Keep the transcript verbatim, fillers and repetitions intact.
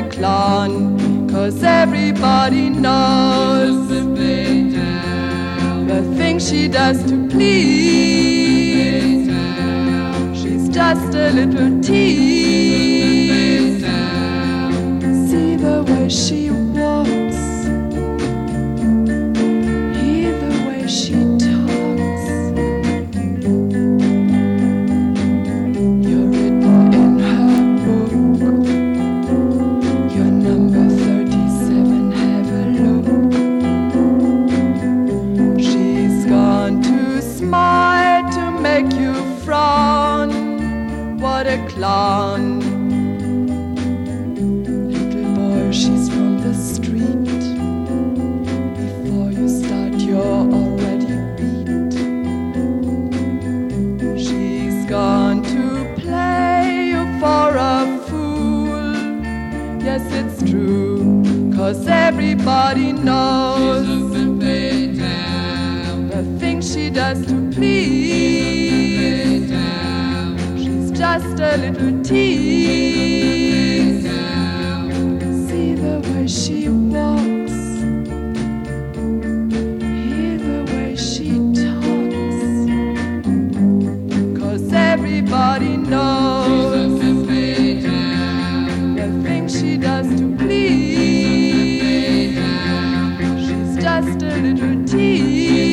clown, 'cause everybody knows the things she does to please. She's just a little tease. See the way she walks, hear the way she talks. You're written in her book. You're number thirty-seven, have a look. She's gone to smile to make you frown. What a clown. Little boy, she's from the street. Before you start, you're already beat. She's gone to play you for a fool. Yes, it's true, 'cause everybody knows the things she does to please. She's just a little tease. See the way she walks, hear the way she talks, 'cause everybody knows the things she does to please. She's just a little tease.